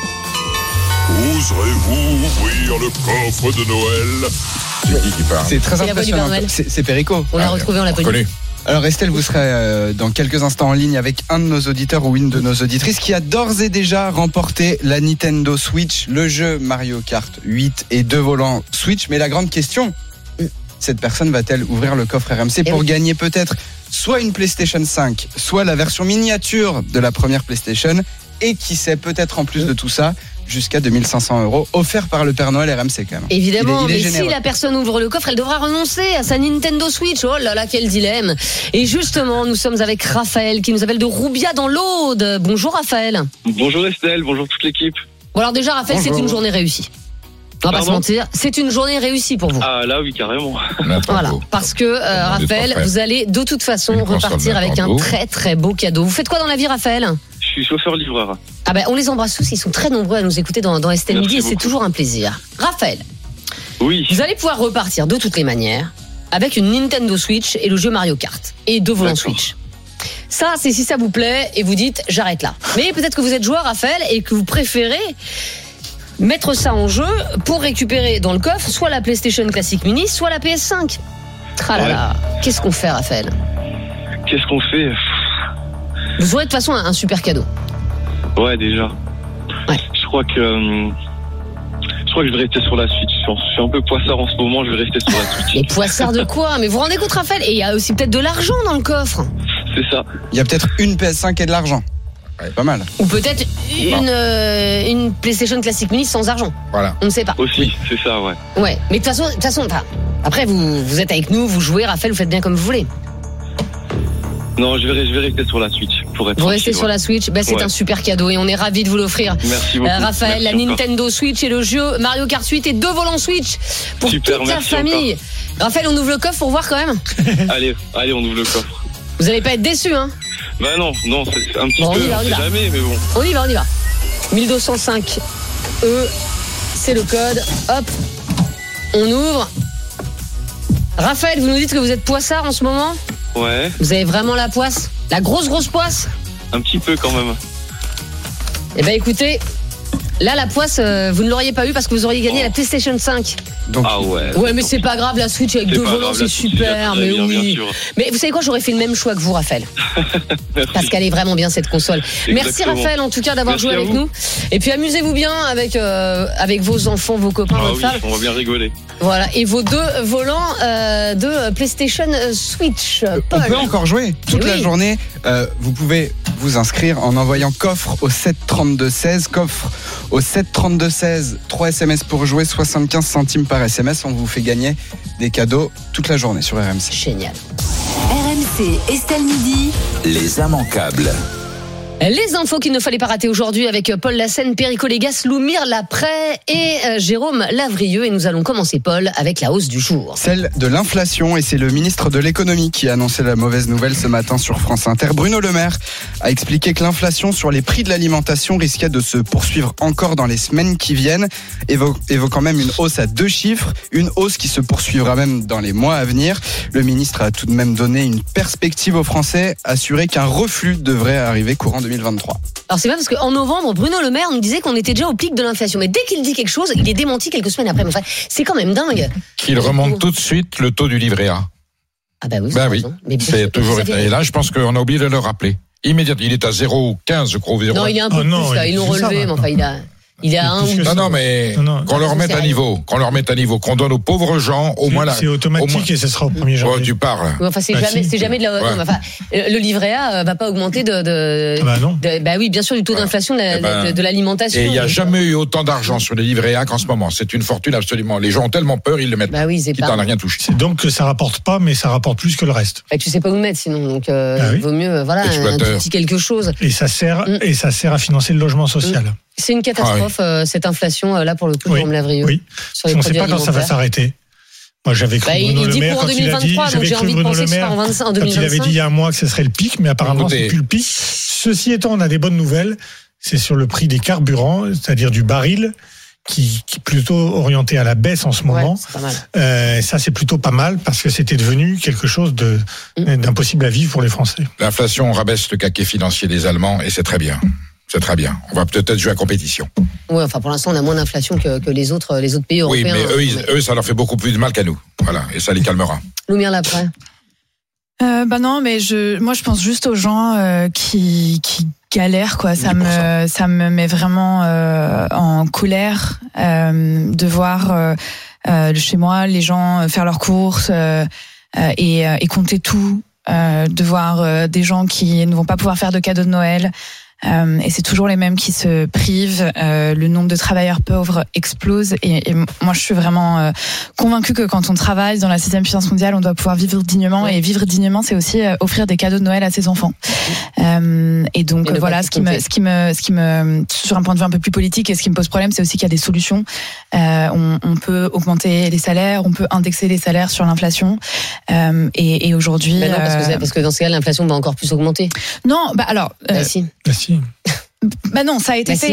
Oserez-vous ouvrir le coffre de Noël? C'est qui parle? C'est très impressionnant. C'est Perico. On l'a retrouvé, on l'a connu. Alors Estelle, vous serez dans quelques instants en ligne avec un de nos auditeurs ou une de nos auditrices qui a d'ores et déjà remporté la Nintendo Switch, le jeu Mario Kart 8 et 2 volants Switch. Mais la grande question, cette personne va-t-elle ouvrir le coffre RMC pour gagner peut-être soit une PlayStation 5, soit la version miniature de la première PlayStation et qui sait peut-être en plus de tout ça jusqu'à 2500 € offert par le Père Noël RMC quand même. Évidemment, il est mais généreux. si la personne ouvre le coffre, elle devra renoncer à sa Nintendo Switch. Oh là là, quel dilemme. Et justement, nous sommes avec Raphaël qui nous appelle de Roubiat dans l'Aude. Bonjour Raphaël. Bonjour Estelle, bonjour toute l'équipe. Bon alors déjà Raphaël, c'est une journée réussie. On va pas se mentir, c'est une journée réussie pour vous. Ah là oui, carrément. Voilà, parce que Raphaël, vous allez de toute façon repartir avec un très très beau cadeau. Vous faites quoi dans la vie Raphaël ? Je suis chauffeur-livreur. Ah ben on les embrasse tous, ils sont très nombreux à nous écouter dans Estelle Midi et c'est toujours un plaisir. Raphaël, oui. Vous allez pouvoir repartir de toutes les manières avec une Nintendo Switch et le jeu Mario Kart et 2 volants Switch. Ça, c'est si ça vous plaît et vous dites j'arrête là. Mais peut-être que vous êtes joueur Raphaël et que vous préférez mettre ça en jeu pour récupérer dans le coffre soit la PlayStation Classic Mini, soit la PS5. Ah là là, qu'est-ce qu'on fait Raphaël ? Qu'est-ce qu'on fait ? Vous aurez de toute façon un super cadeau. Ouais, déjà. Ouais. Je crois que je vais rester sur la Switch. Je suis un peu poissard en ce moment, je vais rester sur la Switch. Et poissard de quoi ? Mais vous vous rendez compte Raphaël ? Et il y a aussi peut-être de l'argent dans le coffre. C'est ça. Il y a peut-être une PS5 et de l'argent. Ouais, pas mal. Ou peut-être une PlayStation Classic Mini sans argent. Voilà. On ne sait pas. Aussi, c'est ça, ouais. Ouais, mais de toute façon, après vous êtes avec nous, vous jouez Raphaël, vous faites bien comme vous voulez. Non, je vais rester sur la Switch pour être. Vous restez sur la Switch, c'est un super cadeau et on est ravis de vous l'offrir. Merci beaucoup. Raphaël, la Nintendo Switch et le jeu Mario Kart 8 et 2 volants Switch pour toute la famille. Encore. Raphaël, on ouvre le coffre pour voir quand même. Allez, on ouvre le coffre. Vous allez pas être déçus, hein ? Bah non, c'est un petit peu, on sait jamais, mais bon. On y va. 1205 c'est le code. Hop, on ouvre. Raphaël, vous nous dites que vous êtes poissard en ce moment ? Ouais. Vous avez vraiment la poisse ? La grosse poisse ? Un petit peu quand même. Eh ben écoutez, là la poisse, vous ne l'auriez pas eu parce que vous auriez gagné la PlayStation 5. Donc, ah ouais. Ouais, mais c'est pas grave, la Switch avec 2 volants, c'est super. Mais oui. Mais vous savez quoi, j'aurais fait le même choix que vous, Raphaël. Parce qu'elle est vraiment bien cette console. Exactement. Merci Raphaël en tout cas d'avoir joué avec nous. Et puis amusez-vous bien avec vos enfants, vos copains, votre femme. On va bien rigoler. Voilà, et vos 2 volants de PlayStation Switch. On peut encore jouer toute la journée. Vous pouvez vous inscrire en envoyant coffre au 732-16. Coffre au 732-16. 3 SMS pour jouer, 75 centimes par SMS. On vous fait gagner des cadeaux toute la journée sur RMC. Génial. RMC, Estelle Midi. Les immanquables. Les infos qu'il ne fallait pas rater aujourd'hui avec Paul Lassène, Perico Légas, Loumir Laprès et Jérôme Lavrieux. Et nous allons commencer, Paul, avec la hausse du jour. Celle de l'inflation, et c'est le ministre de l'économie qui a annoncé la mauvaise nouvelle ce matin sur France Inter. Bruno Le Maire a expliqué que l'inflation sur les prix de l'alimentation risquait de se poursuivre encore dans les semaines qui viennent, évoquant même une hausse à 2 chiffres, une hausse qui se poursuivra même dans les mois à venir. Le ministre a tout de même donné une perspective aux Français, assuré qu'un reflux devrait arriver courant 2023. Alors c'est vrai parce qu'en novembre, Bruno Le Maire nous disait qu'on était déjà au pic de l'inflation. Mais dès qu'il dit quelque chose, il est démenti quelques semaines après. Mais enfin, c'est quand même dingue. Qu'il remonte tout de suite le taux du livret A. Ah bah oui, oui. C'est toujours été. Et là, je pense qu'on a oublié de le rappeler. Immédiatement, il est à 0,15, je crois. Non, il est un peu plus là. Ils l'ont relevé, mais enfin, il a un. Non, mais qu'on le remette à niveau, qu'on donne aux pauvres gens au moins là. C'est automatique et ce sera au 1er janvier. Oh, tu parles. Enfin, c'est jamais de la. Ouais. Enfin, le livret A va pas augmenter bah oui, bien sûr, du taux d'inflation de l'alimentation. Et il n'y a jamais eu autant d'argent sur les livrets A qu'en ce moment. C'est une fortune absolument. Les gens ont tellement peur, ils le mettent. Bah oui, c'est pas. Quitte à rien touché. C'est donc que ça rapporte pas, mais ça rapporte plus que le reste. Tu sais pas où le mettre sinon, donc il vaut mieux un petit quelque chose. Et ça sert à financer le logement social. C'est une catastrophe, cette inflation, là, pour le coup, Jérôme Lavrieux. Oui. On ne sait pas quand ça va s'arrêter. Moi, j'avais cru Bruno Le Maire quand il a dit, quand il avait dit il y a un mois que ce serait le pic, mais apparemment, c'est plus le pic. Ceci étant, on a des bonnes nouvelles. c'est sur le prix des carburants, c'est-à-dire du baril, qui est plutôt orienté à la baisse en ce moment. C'est pas mal. Ça, c'est plutôt pas mal parce que c'était devenu quelque chose d'impossible à vivre pour les Français. L'inflation rabaisse le caquet financier des Allemands et c'est très bien. C'est très bien. On va peut-être jouer à compétition. Oui, enfin pour l'instant, on a moins d'inflation que les autres pays européens. Oui, mais eux, ça leur fait beaucoup plus de mal qu'à nous. Voilà, et ça les calmera. Lumière l'après. Non, mais moi je pense juste aux gens qui galèrent, quoi. Ça me met vraiment en colère de voir chez moi les gens faire leurs courses et compter tout, de voir des gens qui ne vont pas pouvoir faire de cadeaux de Noël. Et c'est toujours les mêmes qui se privent. Le nombre de travailleurs pauvres explose. Et moi, je suis vraiment convaincue que quand on travaille dans la 6e puissance mondiale, on doit pouvoir vivre dignement. Et vivre dignement, c'est aussi offrir des cadeaux de Noël à ses enfants. Et donc voilà, ce qui me, sur un point de vue un peu plus politique, et ce qui me pose problème, c'est aussi qu'il y a des solutions. On peut augmenter les salaires, on peut indexer les salaires sur l'inflation. Et aujourd'hui, non, parce que dans ce cas, l'inflation va encore plus augmenter. Non, alors. Si. Bah non, ça a été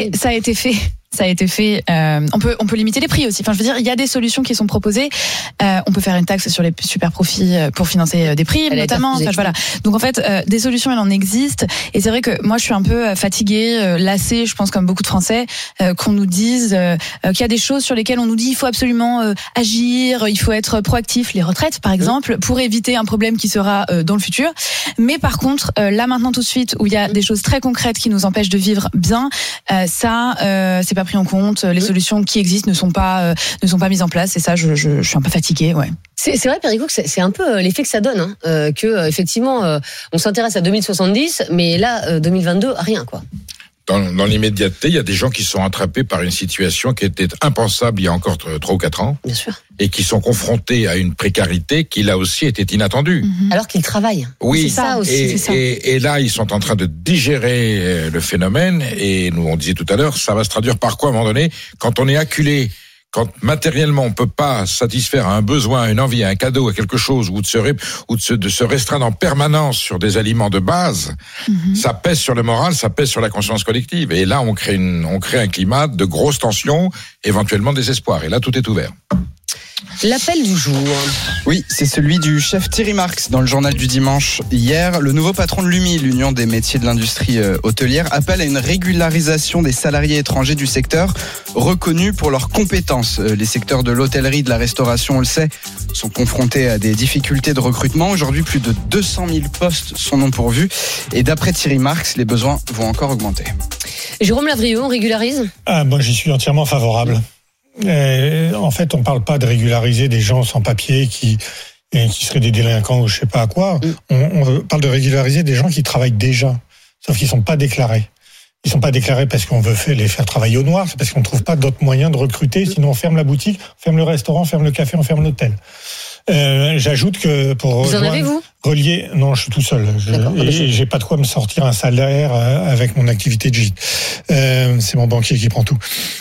fait. On peut limiter les prix aussi. Enfin, je veux dire, il y a des solutions qui sont proposées. On peut faire une taxe sur les super profits pour financer des primes, notamment. Enfin, voilà. Donc en fait, des solutions, il en existe. Et c'est vrai que moi, je suis un peu fatiguée, lassée, je pense comme beaucoup de Français, qu'on nous dise qu'il y a des choses sur lesquelles on nous dit il faut absolument agir, il faut être proactif. Les retraites, par exemple, pour éviter un problème qui sera dans le futur. Mais par contre, là maintenant tout de suite, où il y a des choses très concrètes qui nous empêchent de vivre bien, c'est pas pris en compte. Les solutions qui existent ne sont pas mises en place. Et ça, je suis un peu fatiguée, ouais. C'est vrai, Péricot, que c'est un peu l'effet que ça donne, que effectivement, on s'intéresse à 2070, mais là, 2022, rien, quoi. Dans l'immédiateté, il y a des gens qui sont attrapés par une situation qui était impensable il y a encore 3 ou 4 ans. Bien sûr. Et qui sont confrontés à une précarité qui, là aussi, était inattendue. Alors qu'ils travaillent. Oui, c'est ça aussi. Et là, ils sont en train de digérer le phénomène. Et nous, on disait tout à l'heure, ça va se traduire par quoi, à un moment donné, quand on est acculé, quand matériellement on peut pas satisfaire à un besoin, à une envie, à un cadeau, à quelque chose, ou de se restreindre en permanence sur des aliments de base, ça pèse sur le moral, ça pèse sur la conscience collective. Et là, on crée un climat de grosses tensions, éventuellement désespoir. Et là, tout est ouvert. L'appel du jour. Oui, c'est celui du chef Thierry Marx dans le journal du dimanche. Hier, le nouveau patron de l'UMI, l'Union des métiers de l'industrie hôtelière, appelle à une régularisation des salariés étrangers du secteur, reconnus pour leurs compétences. Les secteurs de l'hôtellerie, de la restauration, on le sait, sont confrontés à des difficultés de recrutement. Aujourd'hui, plus de 200 000 postes sont non pourvus. Et d'après Thierry Marx, les besoins vont encore augmenter. Jérôme Lavrieux, on régularise ? Moi, j'y suis entièrement favorable. En fait, on parle pas de régulariser des gens sans papier qui seraient des délinquants ou je sais pas quoi. On parle de régulariser des gens qui travaillent déjà, sauf qu'ils sont pas déclarés. Ils sont pas déclarés parce qu'on veut les faire travailler au noir, c'est parce qu'on trouve pas d'autres moyens de recruter. Sinon, on ferme la boutique, on ferme le restaurant, on ferme le café, on ferme l'hôtel. J'ajoute que pour vous en avez, vous ? Relier, non, je suis tout seul. J'ai pas de quoi me sortir un salaire avec mon activité de gîte. C'est mon banquier qui prend tout.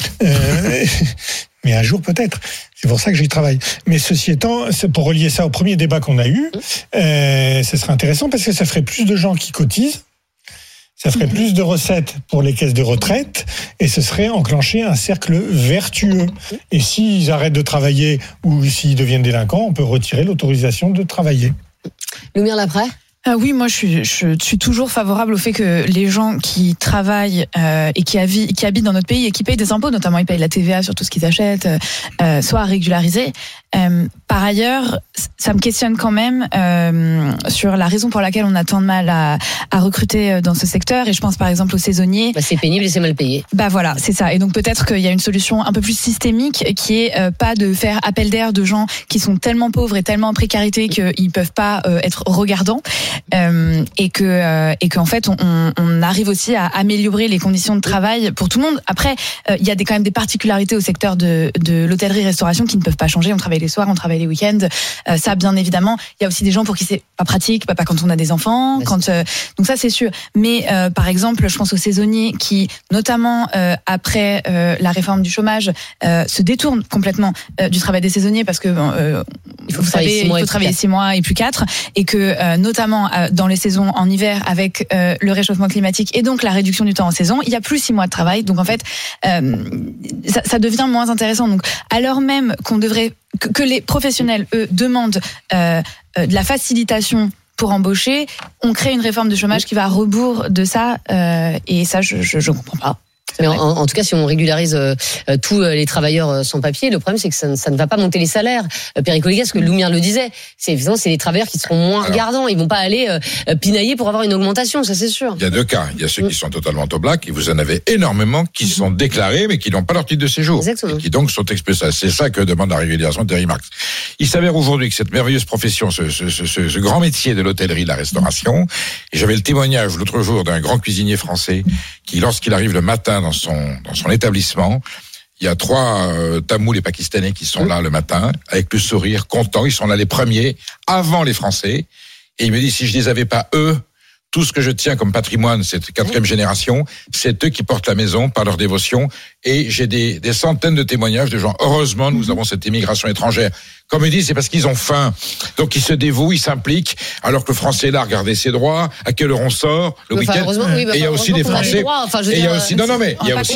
Mais un jour peut-être. C'est pour ça que j'y travaille. Mais ceci étant, c'est pour relier ça au premier débat qu'on a eu, ce serait intéressant parce que ça ferait plus de gens qui cotisent. Ça ferait plus de recettes pour les caisses de retraite et ce serait enclencher un cercle vertueux. Et s'ils arrêtent de travailler ou s'ils deviennent délinquants, on peut retirer l'autorisation de travailler. Lumière l'après ? Oui, moi je suis toujours favorable au fait que les gens qui travaillent et qui habitent dans notre pays et qui payent des impôts, notamment ils payent la TVA sur tout ce qu'ils achètent, soient régularisés. Par ailleurs, ça me questionne quand même sur la raison pour laquelle on a tant de mal à recruter dans ce secteur. Et je pense par exemple aux saisonniers. C'est pénible et c'est mal payé. Voilà, c'est ça. Et donc peut-être qu'il y a une solution un peu plus systémique qui est pas de faire appel d'air de gens qui sont tellement pauvres et tellement en précarité qu'ils peuvent pas être regardants. Et qu'en fait on arrive aussi à améliorer les conditions de travail pour tout le monde. Après, il y a quand même des particularités au secteur de l'hôtellerie-restauration qui ne peuvent pas changer. On travaille les soirs, on travaille les week-ends. Ça, bien évidemment, il y a aussi des gens pour qui c'est pas pratique, pas quand on a des enfants. Donc ça, c'est sûr. Mais par exemple, je pense aux saisonniers qui, notamment après la réforme du chômage, se détournent complètement du travail des saisonniers parce que il faut travailler 6 mois et plus 4, et que notamment dans les saisons en hiver, avec le réchauffement climatique et donc la réduction du temps en saison, il y a plus 6 mois de travail. Donc en fait, ça devient moins intéressant. Donc alors même qu'on devrait que les professionnels eux demandent de la facilitation pour embaucher, on crée une réforme de chômage qui va à rebours de ça, et ça je comprends pas. Mais en tout cas, si on régularise tous les travailleurs sans papier, le problème c'est que ça ne va pas monter les salaires. Perico Légas, ce que Loumière le disait, c'est les travailleurs qui seront moins regardants. Ils vont pas aller pinailler pour avoir une augmentation, ça c'est sûr. Il y a deux cas. Il y a ceux qui sont totalement au black, et vous en avez énormément qui sont déclarés mais qui n'ont pas leur titre de séjour. Exactement. Et qui donc sont expulsés. C'est ça que demande la régularisation de Thierry Marx. Il s'avère aujourd'hui que cette merveilleuse profession, ce grand métier de l'hôtellerie, de la restauration, et j'avais le témoignage l'autre jour d'un grand cuisinier français qui, lorsqu'il arrive le matin dans son établissement, il y a 3 Tamouls et Pakistanais qui sont là le matin, avec le sourire, contents. Ils sont là les premiers, avant les Français. Et il me dit, si je les avais pas eux, tout ce que je tiens comme patrimoine, cette 4e génération, c'est eux qui portent la maison par leur dévotion. Et j'ai des centaines de témoignages de gens. Heureusement, nous avons cette immigration étrangère. Comme il dit, c'est parce qu'ils ont faim. Donc ils se dévouent, ils s'impliquent, alors que le Français est là, regardez ses droits, à quelle heure on sort, le week-end. Et il y a aussi des Français. Et il y a aussi, il y a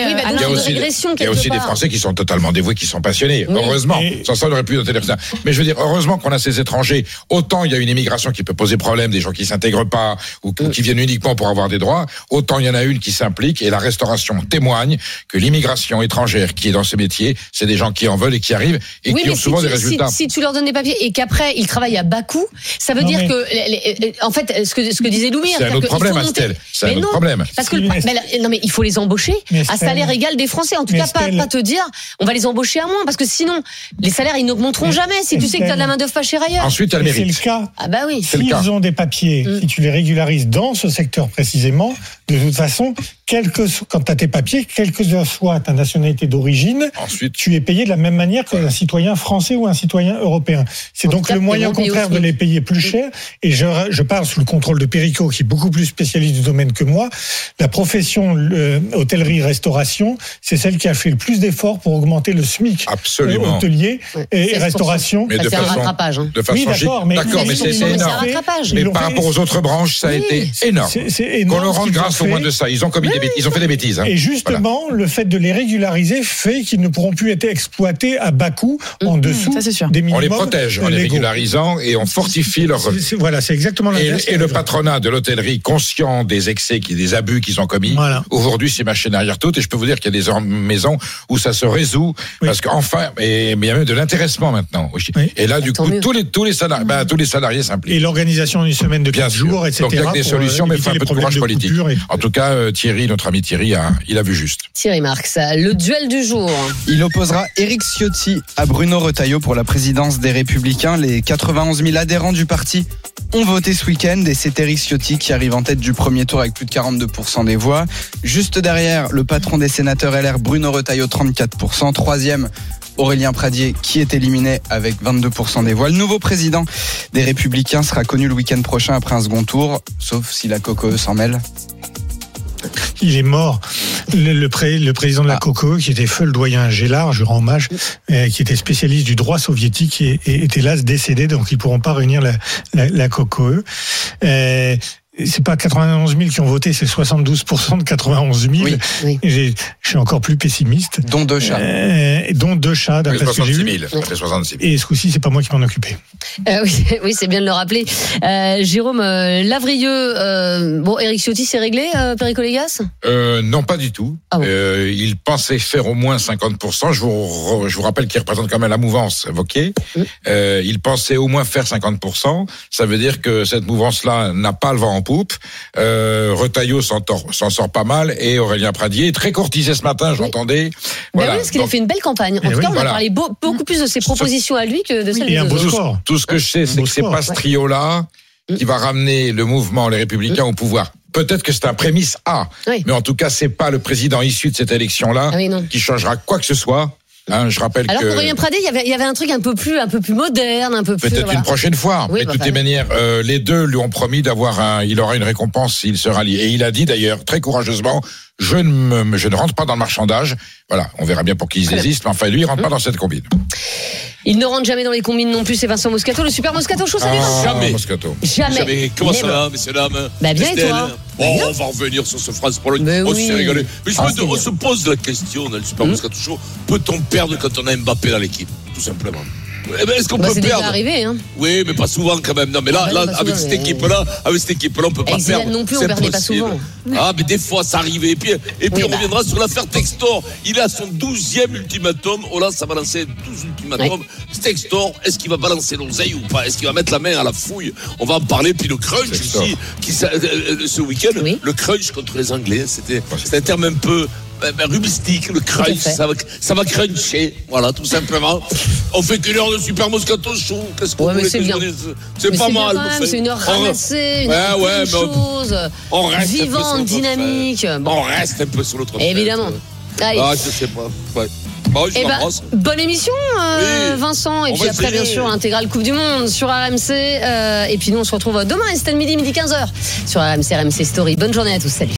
aussi des Français qui sont totalement dévoués, qui sont passionnés. Oui. Heureusement. Sans ça, on n'aurait plus d'hôtellerie. Mais je veux dire, heureusement qu'on a ces étrangers. Autant il y a une immigration qui peut poser problème, des gens qui s'intègrent pas, ou qui viennent uniquement pour avoir des droits. Autant il y en a une qui s'implique, et la restauration témoigne que l'immigration étrangère qui est dans ce métier, c'est des gens qui en veulent et qui arrivent, et qui ont souvent des résultats. Si tu leur donnes des papiers et qu'après ils travaillent à bas coût, ça veut dire que, en fait, ce que disait Loumière, c'est un autre problème, Estelle. C'est un autre problème. Parce que mais il faut les embaucher à salaire égal des Français. En tout cas, pas te dire, on va les embaucher à moins, parce que sinon les salaires ils n'augmenteront jamais. Si tu sais que tu as de la main d'œuvre pas chère ailleurs. Ensuite, elle mérite. C'est le cas. Ah bah oui. S'ils ont des papiers, si tu les régularises dans ce secteur précisément, de toute façon, quand tu as tes papiers, quelle que soit ta nationalité d'origine, ensuite, tu es payé de la même manière qu'un citoyen français ou un citoyen européen. C'est donc le moyen contraire de les payer plus cher. Et je parle sous le contrôle de Perico, qui est beaucoup plus spécialiste du domaine que moi. La profession hôtellerie-restauration, c'est celle qui a fait le plus d'efforts pour augmenter le SMIC hôtelier et restauration. Mais de façon oui, d'accord, mais c'est énorme. Mais par rapport aux autres branches, ça a été énorme. Qu'on leur rende grâce au moins de ça. Ils ont fait des bêtises. Et justement, le fait de les régulariser fait qu'ils ne pourront plus être exploités à bas coût, en dessous des minimums. On les protège en les régularisant, et on fortifie leur... Voilà, c'est exactement l'inverse. Et le patronat de l'hôtellerie, conscient des excès, des abus qu'ils ont commis, aujourd'hui c'est machine arrière toute, et je peux vous dire qu'il y a des maisons où ça se résout, parce qu'enfin, mais il y a même de l'intéressement maintenant. Et là, du coup, tous les salariés s'impliquent. Et l'organisation d'une semaine de 15 jours, etc. Donc il y a des solutions, mais il faut un peu de courage politique. En tout cas, Thierry, notre ami Thierry, il a vu juste. Thierry Marx, le duel du jour. Il opposera Éric Ciotti à Bruno Retailleau pour la présidence des Républicains. Les 91 000 adhérents du parti ont voté ce week-end, et c'est Éric Ciotti qui arrive en tête du premier tour avec plus de 42% des voix. Juste derrière, le patron des sénateurs LR, Bruno Retailleau, 34%. Troisième, Aurélien Pradier, qui est éliminé avec 22% des voix. Le nouveau président des Républicains sera connu le week-end prochain après un second tour, sauf si la COCOE s'en mêle. Il est mort. Le président de la COCOE, qui était feu le doyen Gélard, je rends hommage, qui était spécialiste du droit soviétique, et est hélas décédé, donc ils pourront pas réunir la COCOE. C'est pas 91 000 qui ont voté, c'est 72% de 91 000. Oui. Je suis encore plus pessimiste. Dont 2 chats. Dont 2 chats, d'après ce que j'ai vu. 66 000. Et ce coup-ci, c'est pas moi qui m'en occupais. Oui, c'est bien de le rappeler. Jérôme Lavrieux, Éric Ciotti, c'est réglé, Perico Légas ? Non, pas du tout. Ah bon. Il pensait faire au moins 50%. Je vous rappelle qu'il représente quand même la mouvance Wauquiez. Il pensait au moins faire 50%. Ça veut dire que cette mouvance-là n'a pas le vent en poupe. Retailleau s'en sort pas mal, et Aurélien Pradier est très courtisé ce matin, j'entendais. Voilà. Oui, parce qu'il a fait une belle campagne. En tout cas, on a parlé beaucoup plus de ses propositions à lui que de celles des autres. Tout ce que je sais, c'est que c'est pas ce trio-là qui va ramener le mouvement, les Républicains, au pouvoir. Peut-être que c'est un prémisse A, mais en tout cas, c'est pas le président issu de cette élection-là qui changera quoi que ce soit. Je rappelle alors qu'Aurélien Pradé, il y avait un truc un peu plus moderne, un peu plus. Peut-être une prochaine fois. Oui, mais de toute manière, les deux lui ont promis il aura une récompense s'il se rallie. Et il a dit d'ailleurs très courageusement, je ne rentre pas dans le marchandage. Voilà, on verra bien pour qui il désiste, mais enfin lui, il rentre pas dans cette combine. Il ne rentre jamais dans les combines non plus, c'est Vincent Moscato, le super Moscato Show, salut Vincent. Jamais. Moscato. Jamais. Comment ça va, messieurs, dames? Bien et toi? On va revenir sur ce France-Pologne. On s'est régalé. Mais on se pose la question dans le super Moscato Show, peut-on perdre quand on a Mbappé dans l'équipe? Tout simplement. Est-ce qu'on peut c'est perdre? déjà arrivé, hein. Oui, mais pas souvent quand même. Non, mais là, avec cette équipe-là, on peut pas perdre. Non plus, on perdait pas souvent. Ah, mais des fois, ça arrivait. Et puis on reviendra sur l'affaire Textor. Il a son 12e ultimatum. Hollande, ça va lancer 12 ultimatums. Textor, est-ce qu'il va balancer l'oseille ou pas? Est-ce qu'il va mettre la main à la fouille? On va en parler. Puis le crunch aussi, ce week-end, le crunch contre les Anglais, c'était un terme un peu rubistique, le crunch, ça va cruncher, voilà, tout simplement. On fait qu'une heure de super Moscato Show. Qu'est-ce qu'on voulait que je dise? C'est pas mal. C'est une heure ramassée, une chose. On reste vivante, dynamique. On reste un peu sur l'autre. Évidemment. Je sais pas. Ouais. Bonne émission, Vincent. Et puis après, bien sûr, l'intégrale Coupe du Monde sur RMC. Et puis nous, on se retrouve demain, Estelle midi 15h sur RMC Story. Bonne journée à tous. Salut.